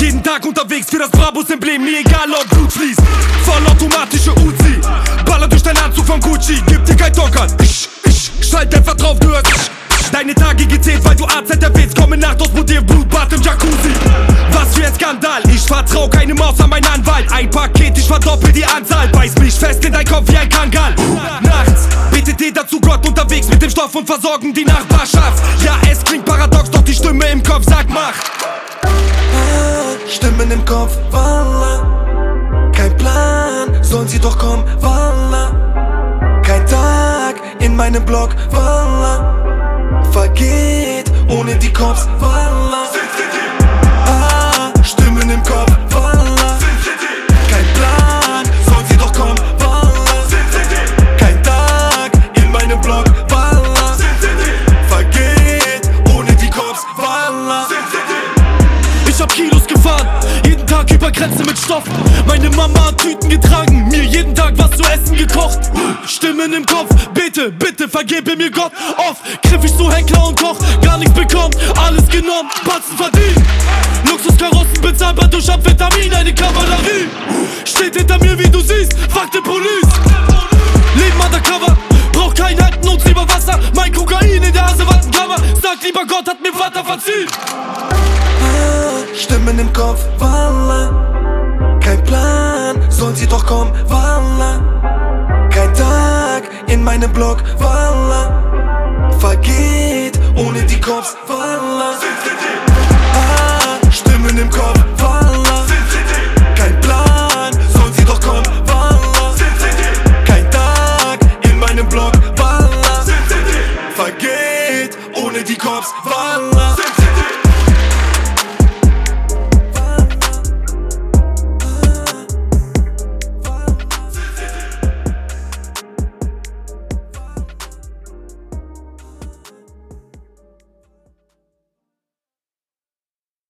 Jeden Tag unterwegs für das Brabus-Emblem, mir egal ob Blut fließt. Vollautomatische Uzi, baller durch deinen Anzug von Gucci. Gib dir kein Dockern, schalt einfach drauf, du hörst. Deine Tage gezählt, weil du AZ erwähnst. Komm in Nacht aus Motiv, Blutbad im Jacuzzi. Was für ein Skandal, ich vertrau keine Maus an meinen Anwalt. Ein Paket, ich verdoppel die Anzahl. Beiß mich fest in dein Kopf wie ein Kangal. Nachts betet ihr dazu Gott unterwegs mit dem Stoff und versorgen die Nachbarschaft. Ja, es klingt paradox, doch die Stimme im Kopf sagt mach. Stimmen im Kopf, Wallah. Kein Plan, sollen sie doch kommen, Wallah. Kein Tag in meinem Block, Wallah. Vergeht ohne die Cops, Wallah. Stimmen im Kopf, Wallah. Kein Plan, sollen sie doch kommen, Wallah. Kein Tag in meinem Block, Wallah. Vergeht ohne die Cops, Wallah. Ich hab Kilos gefahren, jeden Tag über Grenze mit Stoff. Meine Mama hat Tüten getragen, mir jeden Tag was zu essen gekocht. Stimmen im Kopf, bitte, bitte vergebe mir Gott. Oft griff ich zu Heckler und Koch, gar nichts bekommen, alles genommen, Batzen verdient. Luxuskarossen bezahlbar durch Amphetamin, eine Kavallerie steht hinter mir, wie du siehst, fuck the police. Leben undercover, brauch kein Halten und lieber Wasser. Mein Kokain in der Hasewattenkammer, sag lieber Gott hat mir Vater verziehen. Stimmen im Kopf, Wallah. Kein Plan, sollen sie doch kommen, Wallah. Kein Tag in meinem Block, Wallah. Vergeht ohne die Cops, Wallah. Stimmen im Kopf, Wallah. Kein Plan, sollen sie doch kommen, Wallah. Kein Tag in meinem Block, Wallah. Vergeht ohne die Cops, Wallah.